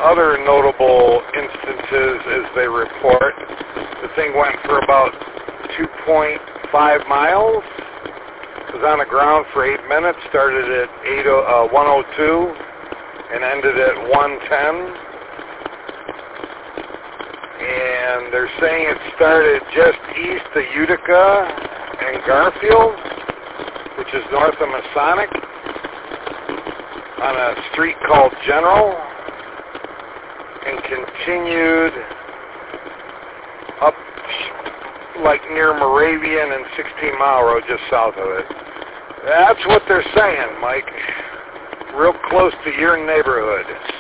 other notable instances as they report. The thing went for about 2.5 miles. Was on the ground for 8 minutes, started at 102 and ended at 110. And they're saying it started just east of Utica and Garfield, which is north of Masonic, on a street called General, and continued up like near Moravian and 16 Mile Road, just south of it. That's what they're saying, Mike. Real close to your neighborhood.